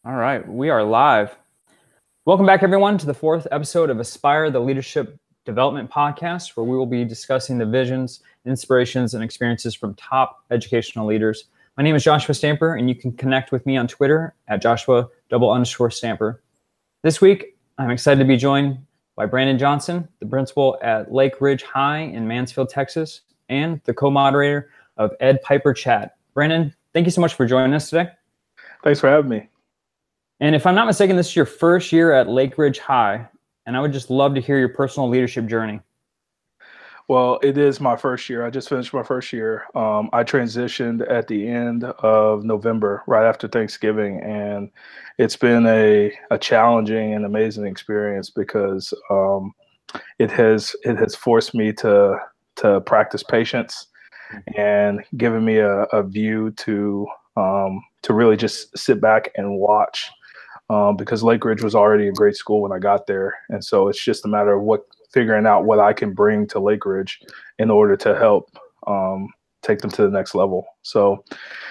All right, we are live. Welcome back, everyone, to the fourth episode of Aspire, the Leadership Development Podcast, where we will be discussing the visions, inspirations, and experiences from top educational leaders. My name is Joshua Stamper, and you can connect with me on Twitter at Joshua_Stamper. This week, I'm excited to be joined by Brandon Johnson, the principal at Lake Ridge High in Mansfield, Texas, and the co-moderator of Ed Piper Chat. Brandon, thank you so much for joining us today. Thanks for having me. And if I'm not mistaken, this is your first year at Lake Ridge High, and I would just love to hear your personal leadership journey. Well, it is my first year. I just finished my first year. I transitioned at the end of November, right after Thanksgiving, and it's been a challenging and amazing experience because it has forced me to practice patience and given me a view to really just sit back and watch. Because Lake Ridge was already a great school when I got there. And so it's just a matter of figuring out what I can bring to Lake Ridge in order to help take them to the next level. So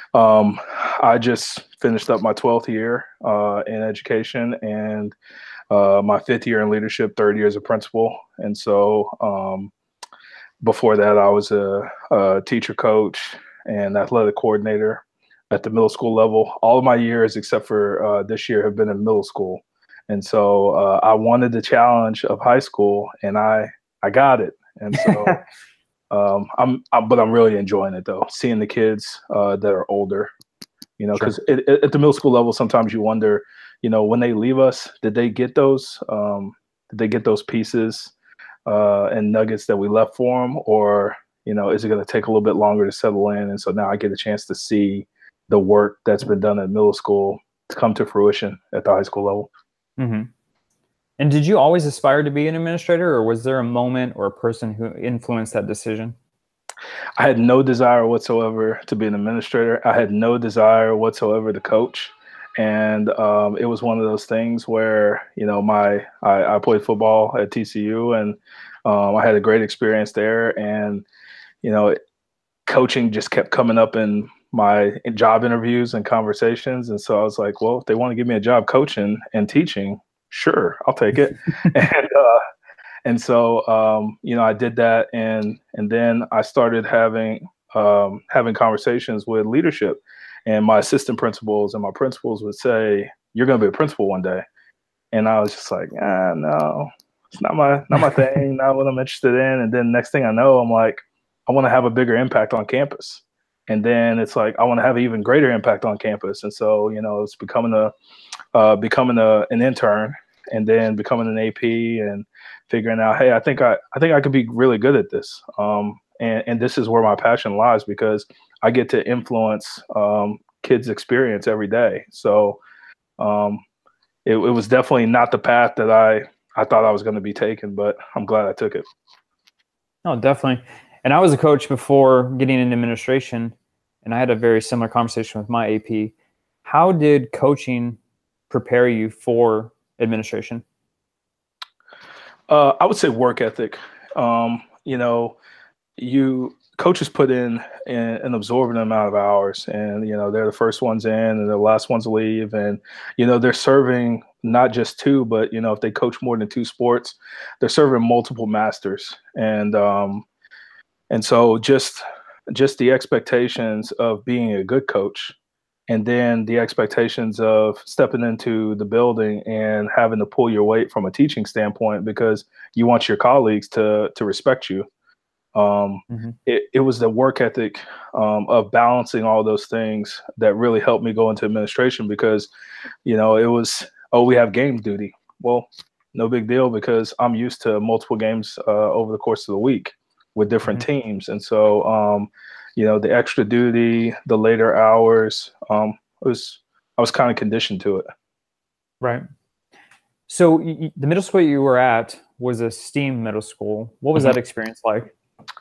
I just finished up my 12th year in education and my 5th year in leadership, 3rd year as a principal. And so before that, I was a teacher coach and athletic coordinator at the middle school level. All of my years, except for this year, have been in middle school. And so I wanted the challenge of high school, and I got it. And so but I'm really enjoying it though, seeing the kids that are older. You know, because Sure. at the middle school level, sometimes you wonder, when they leave us, did they get those? Did they get those pieces and nuggets that we left for them, or is it going to take a little bit longer to settle in? And so now I get a chance to see the work that's been done at middle school to come to fruition at the high school level. Mm-hmm. And did you always aspire to be an administrator, or was there a moment or a person who influenced that decision? I had no desire whatsoever to be an administrator. I had no desire whatsoever to coach. And it was one of those things where, I played football at TCU and I had a great experience there. And, coaching just kept coming up in my job interviews and conversations. And so I was like, well, if they want to give me a job coaching and teaching, sure, I'll take it. And so, I did that, and then I started having conversations with leadership, and my assistant principals and my principals would say, "You're going to be a principal one day," and I was just like, no, it's not my thing, not what I'm interested in. And then next thing I know, I'm like, I want to have a bigger impact on campus, and then it's like I want to have an even greater impact on campus, and so it's becoming an intern, and then becoming an AP and figuring out, hey, I think I could be really good at this. And this is where my passion lies because I get to influence kids' experience every day. So it was definitely not the path that I thought I was going to be taking, but I'm glad I took it. Oh, definitely. And I was a coach before getting into administration, and I had a very similar conversation with my AP. How did coaching prepare you for administration? I would say work ethic. Coaches put in an absorbent amount of hours, and they're the first ones in and the last ones to leave, and they're serving not just two, but if they coach more than two sports, they're serving multiple masters, and so just the expectations of being a good coach, and then the expectations of stepping into the building and having to pull your weight from a teaching standpoint because you want your colleagues to respect you. It was the work ethic of balancing all those things that really helped me go into administration because, it was, oh, we have game duty. Well, no big deal because I'm used to multiple games over the course of the week with different teams. And so, the extra duty, the later hours, I was kind of conditioned to it. Right. So the middle school you were at was a STEAM middle school. What was that experience like?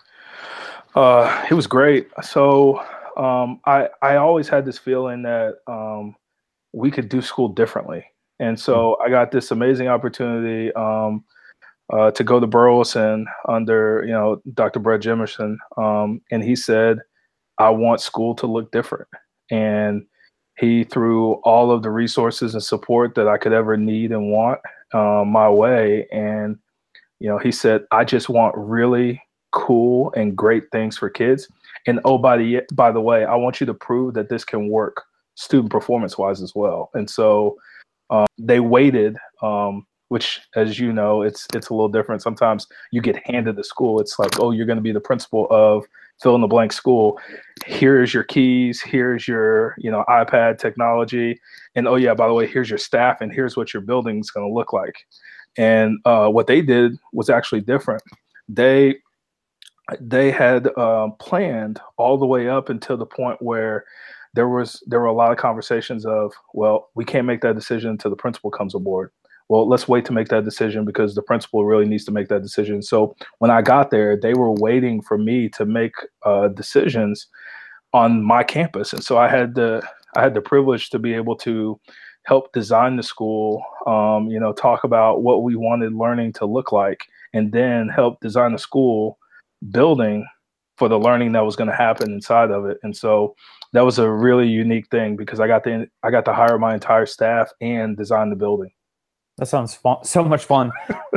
It was great. So I always had this feeling that we could do school differently. And so I got this amazing opportunity to go to Burleson under, Dr. Brett Jimerson. And he said, I want school to look different. And He threw all of the resources and support that I could ever need and want my way. And, he said, I just want really cool and great things for kids. And oh, by the way, I want you to prove that this can work student performance wise as well. And so they waited, which, as you know, it's a little different. Sometimes you get handed the school. It's like, oh, you're going to be the principal of fill in the blank school. Here's your keys. Here's your, iPad technology. And oh yeah, by the way, here's your staff, and here's what your building's going to look like. And what they did was actually different. They had planned all the way up until the point where there were a lot of conversations of, well, we can't make that decision until the principal comes aboard. Well, let's wait to make that decision because the principal really needs to make that decision. So when I got there, they were waiting for me to make decisions on my campus. And so I had the privilege to be able to help design the school, talk about what we wanted learning to look like, and then help design the school building for the learning that was going to happen inside of it. And so that was a really unique thing because I got to hire my entire staff and design the building. That sounds fun, so much fun.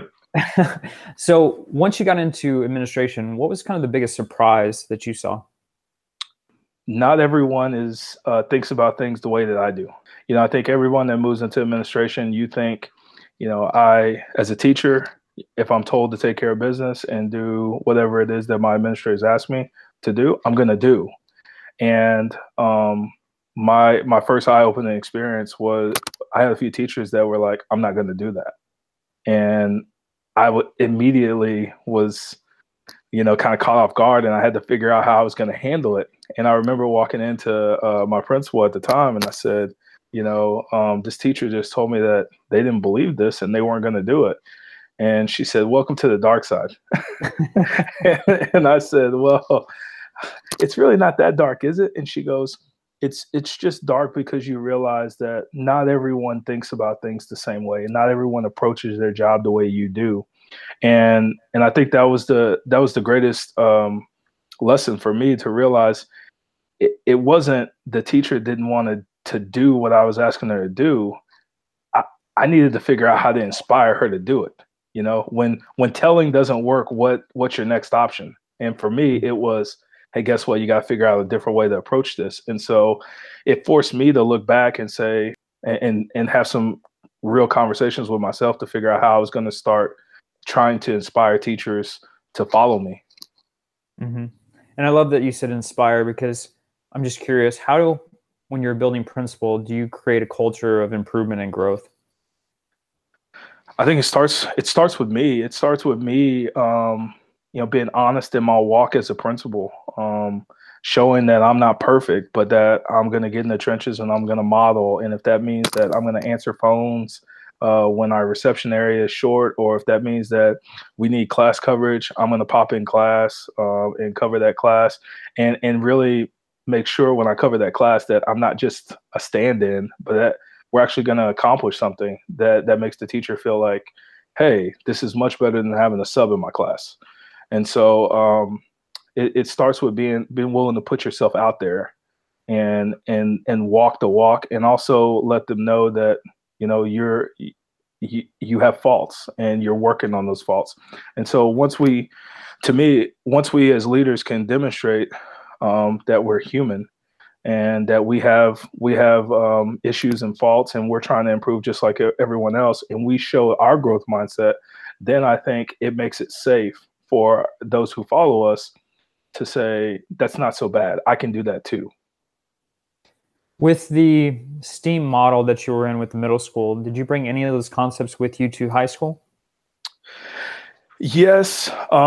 So once you got into administration, what was kind of the biggest surprise that you saw? Not everyone thinks about things the way that I do. I think everyone that moves into administration, you think, I, as a teacher, if I'm told to take care of business and do whatever it is that my administrators ask me to do, I'm going to do. And my first eye-opening experience was I had a few teachers that were like, I'm not going to do that. And I immediately was, kind of caught off guard, and I had to figure out how I was going to handle it. And I remember walking into my principal at the time, and I said, this teacher just told me that they didn't believe this and they weren't going to do it. And she said, welcome to the dark side. And I said, well, it's really not that dark, is it? And she goes, it's just dark because you realize that not everyone thinks about things the same way, and not everyone approaches their job the way you do. And I think that was the greatest lesson for me to realize it wasn't the teacher didn't want to do what I was asking her to do. I needed to figure out how to inspire her to do it. When telling doesn't work, what's your next option? And for me, it was, hey, guess what? You got to figure out a different way to approach this. And so it forced me to look back and say, and have some real conversations with myself to figure out how I was going to start trying to inspire teachers to follow me. Mm-hmm. And I love that you said inspire, because I'm just curious, when you're a building principal, do you create a culture of improvement and growth? I think it starts with me. It starts with me, being honest in my walk as a principal, showing that I'm not perfect, but that I'm going to get in the trenches and I'm going to model. And if that means that I'm going to answer phones when our reception area is short, or if that means that we need class coverage, I'm going to pop in class and cover that class, and really make sure when I cover that class that I'm not just a stand-in, but that we're actually going to accomplish something that makes the teacher feel like, hey, this is much better than having a sub in my class. And so it starts with being willing to put yourself out there and walk the walk, and also let them know that, you have faults and you're working on those faults. And so once we as leaders can demonstrate that we're human, and that we have issues and faults, and we're trying to improve just like everyone else, and we show our growth mindset, then I think it makes it safe for those who follow us to say, that's not so bad. I can do that too. With the STEAM model that you were in with the middle school, did you bring any of those concepts with you to high school? Yes.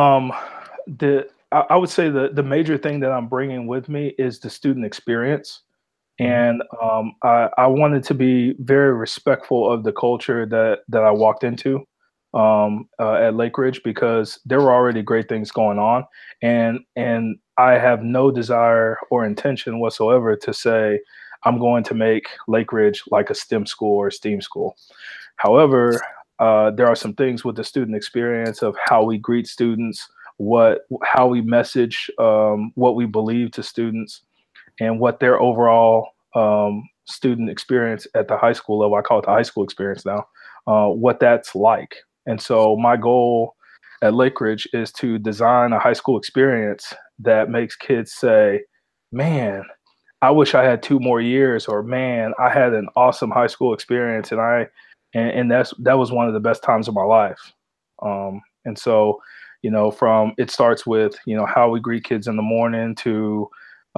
I would say the major thing that I'm bringing with me is the student experience. And I wanted to be very respectful of the culture that I walked into at Lake Ridge, because there were already great things going on. And I have no desire or intention whatsoever to say, I'm going to make Lake Ridge like a STEM school or a STEAM school. However, there are some things with the student experience of how we greet students, how we message what we believe to students, and what their overall student experience at the high school level. I call it the high school experience now, what that's like. And so my goal at Lakeridge is to design a high school experience that makes kids say, man, I wish I had 2 more years, or man, I had an awesome high school experience, and that was one of the best times of my life. And so, from it starts with how we greet kids in the morning to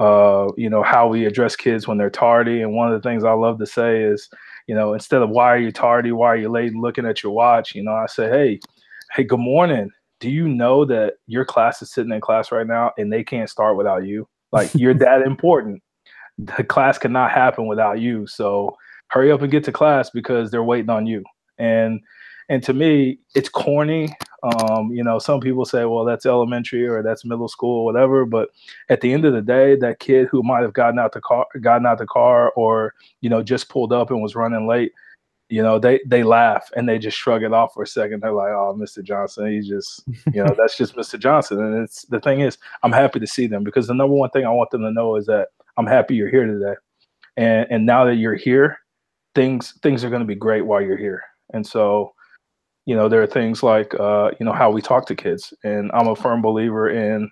how we address kids when they're tardy. And one of the things I love to say is, instead of why are you tardy, why are you late, and looking at your watch, I say, hey, good morning. Do you know that your class is sitting in class right now and they can't start without you? Like, you're that important. The class cannot happen without you. So hurry up and get to class because they're waiting on you. And to me, it's corny. Some people say, well, that's elementary or that's middle school, whatever. But at the end of the day, that kid who might have gotten out the car, or, just pulled up and was running late, they laugh and they just shrug it off for a second. They're like, oh, Mr. Johnson, he's just, that's just Mr. Johnson. And the thing is, I'm happy to see them, because the number one thing I want them to know is that I'm happy you're here today. And now that you're here, things are going to be great while you're here. And so, there are things like, how we talk to kids. And I'm a firm believer in,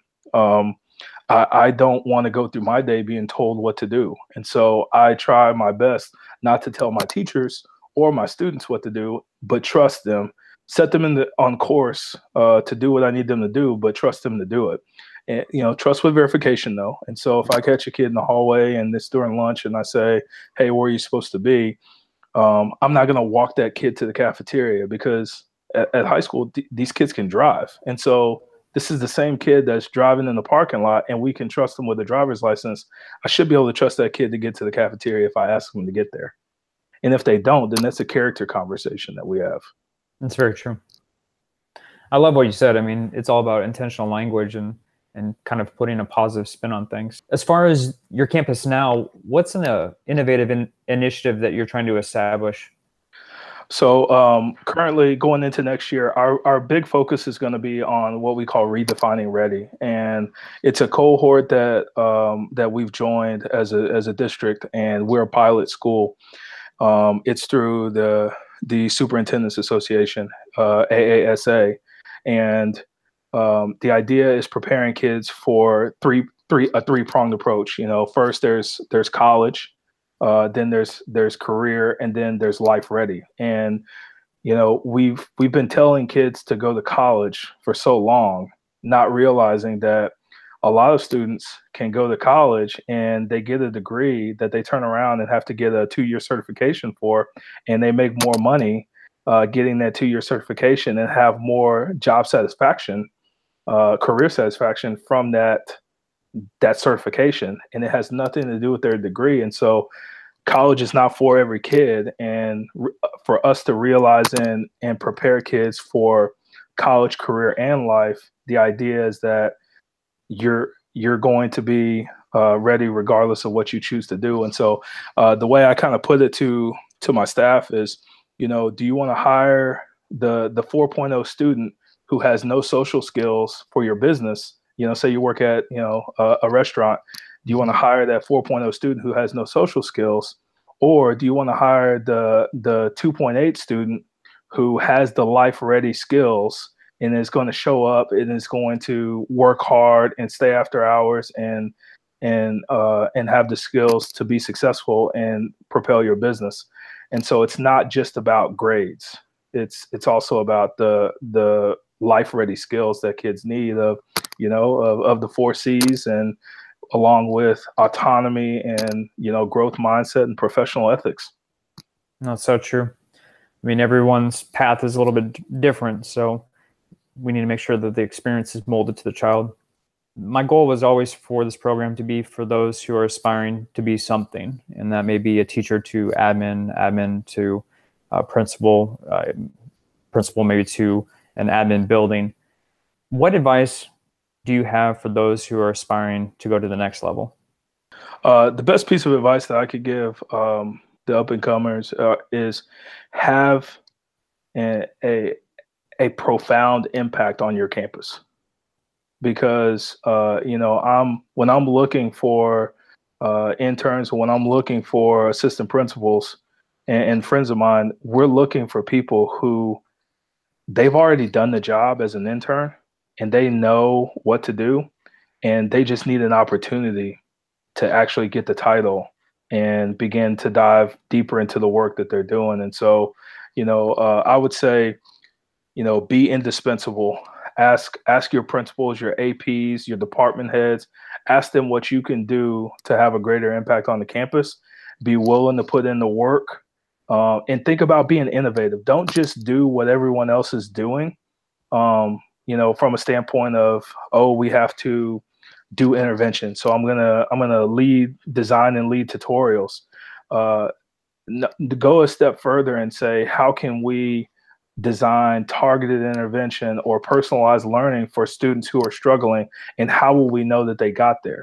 I don't want to go through my day being told what to do. And so I try my best not to tell my teachers or my students what to do, but trust them, set them on course to do what I need them to do, but trust them to do it. And, trust with verification, though. And so if I catch a kid in the hallway and it's during lunch and I say, hey, where are you supposed to be? I'm not going to walk that kid to the cafeteria, because at high school, these kids can drive. And so this is the same kid that's driving in the parking lot, and we can trust them with a driver's license. I should be able to trust that kid to get to the cafeteria if I ask them to get there. And if they don't, then that's a character conversation that we have. That's very true. I love what you said. I mean, it's all about intentional language and kind of putting a positive spin on things. As far as your campus now, what's an innovative initiative that you're trying to establish? So currently going into next year, our big focus is going to be on what we call redefining ready. And it's a cohort that we've joined as a district, and we're a pilot school. It's through the Superintendent's Association, AASA. And the idea is preparing kids for a three-pronged approach. First there's college, then there's career, and then there's life ready. And we've been telling kids to go to college for so long, not realizing that a lot of students can go to college and they get a degree that they turn around and have to get a 2-year certification for, and they make more money getting that 2-year certification and have more job satisfaction, career satisfaction from that certification. And it has nothing to do with their degree. And so college is not for every kid. And for us to realize and prepare kids for college, career, and life, the idea is that you're going to be ready regardless of what you choose to do. And so the way I kind of put it to my staff is, do you want to hire the 4.0 student who has no social skills for your business? Say you work at a restaurant. Do you want to hire that 4.0 student who has no social skills, or do you want to hire the 2.8 student who has the life ready skills and is going to show up and is going to work hard and stay after hours and have the skills to be successful and propel your business? And so it's not just about grades. It's also about the life ready skills that kids need of the 4 C's, and along with autonomy and growth mindset and professional ethics. That's so true. I mean, everyone's path is a little bit different, so we need to make sure that the experience is molded to the child. My goal was always for this program to be for those who are aspiring to be something, and that may be a teacher to admin to principal maybe to an admin building. What advice do you have for those who are aspiring to go to the next level? The best piece of advice that I could give the up and comers is have a profound impact on your campus. Because when I'm looking for interns, when I'm looking for assistant principals and friends of mine, we're looking for people who they've already done the job as an intern and they know what to do, and they just need an opportunity to actually get the title and begin to dive deeper into the work that they're doing. And so, I would say, be indispensable. Ask your principals, your APs, your department heads. Ask them what you can do to have a greater impact on the campus. Be willing to put in the work, and think about being innovative. Don't just do what everyone else is doing. From a standpoint of, oh, we have to do intervention, so I'm gonna lead design and lead tutorials. Go a step further and say, how can we design targeted intervention or personalized learning for students who are struggling, and how will we know that they got there?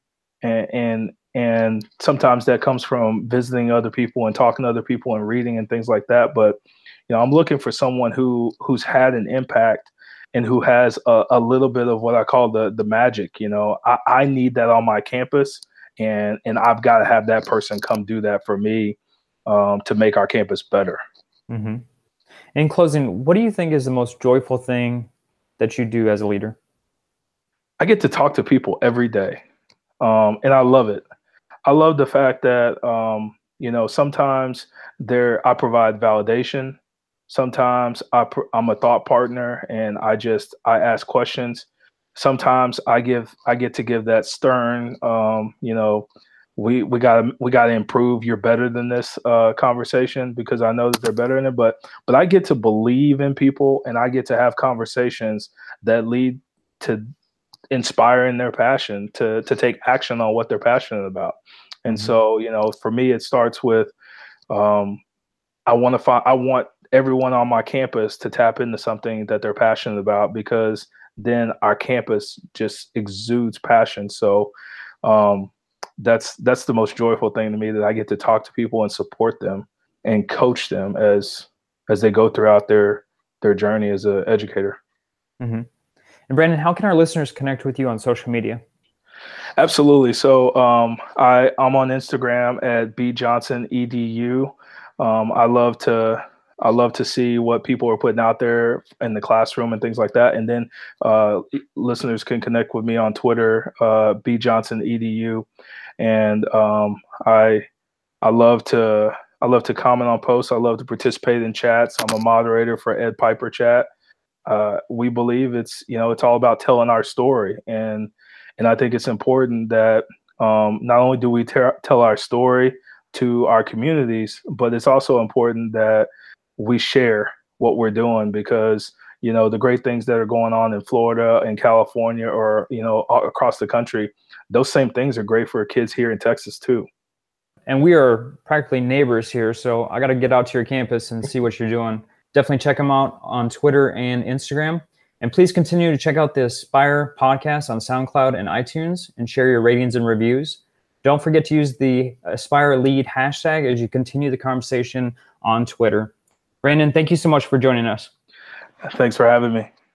And sometimes that comes from visiting other people and talking to other people and reading and things like that. But I'm looking for someone who's had an impact and who has a little bit of what I call the magic. I need that on my campus, and I've got to have that person come do that for me, to make our campus better. Mm-hmm. In closing, what do you think is the most joyful thing that you do as a leader? I get to talk to people every day, and I love it. I love the fact that sometimes I provide validation. Sometimes I'm a thought partner, and I ask questions. Sometimes I get to give that stern, we gotta improve. You're better than this conversation, because I know that they're better in it. But I get to believe in people, and I get to have conversations that lead to inspiring their passion to take action on what they're passionate about. And so, for me, it starts with, I want everyone on my campus to tap into something that they're passionate about, because then our campus just exudes passion. So, that's the most joyful thing to me, that I get to talk to people and support them and coach them as they go throughout their journey as an educator. Mm-hmm. And Brandon, how can our listeners connect with you on social media? Absolutely. So I'm on Instagram at bjohnsonedu. I love to see what people are putting out there in the classroom and things like that. And then listeners can connect with me on Twitter, bjohnsonedu. And I love to comment on posts. I love to participate in chats. I'm a moderator for Ed Piper Chat. We believe it's all about telling our story, and I think it's important that not only do we tell our story to our communities, but it's also important that we share what we're doing, because the great things that are going on in Florida and California, or across the country, those same things are great for kids here in Texas too. And we are practically neighbors here, so I got to get out to your campus and see what you're doing. Definitely check them out on Twitter and Instagram. And please continue to check out the Aspire podcast on SoundCloud and iTunes, and share your ratings and reviews. Don't forget to use the Aspire Lead hashtag as you continue the conversation on Twitter. Brandon, thank you so much for joining us. Thanks for having me.